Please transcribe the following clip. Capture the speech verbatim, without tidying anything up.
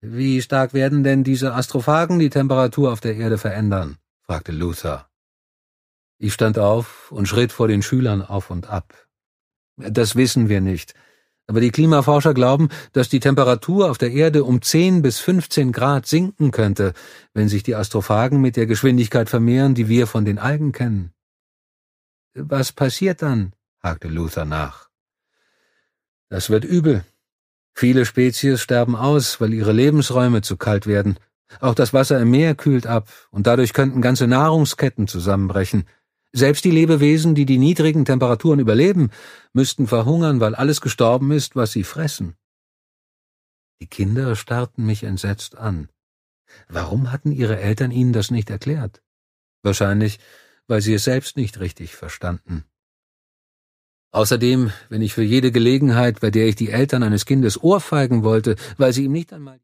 »Wie stark werden denn diese Astrophagen die Temperatur auf der Erde verändern?« fragte Luther. Ich stand auf und schritt vor den Schülern auf und ab. »Das wissen wir nicht. Aber die Klimaforscher glauben, dass die Temperatur auf der Erde um zehn bis fünfzehn Grad sinken könnte, wenn sich die Astrophagen mit der Geschwindigkeit vermehren, die wir von den Algen kennen.« »Was passiert dann?« hakte Luther nach. »Das wird übel. Viele Spezies sterben aus, weil ihre Lebensräume zu kalt werden. Auch das Wasser im Meer kühlt ab, und dadurch könnten ganze Nahrungsketten zusammenbrechen. Selbst die Lebewesen, die die niedrigen Temperaturen überleben, müssten verhungern, weil alles gestorben ist, was sie fressen.« Die Kinder starrten mich entsetzt an. Warum hatten ihre Eltern ihnen das nicht erklärt? Wahrscheinlich, weil sie es selbst nicht richtig verstanden. Außerdem, wenn ich für jede Gelegenheit, bei der ich die Eltern eines Kindes ohrfeigen wollte, weil sie ihm nicht einmal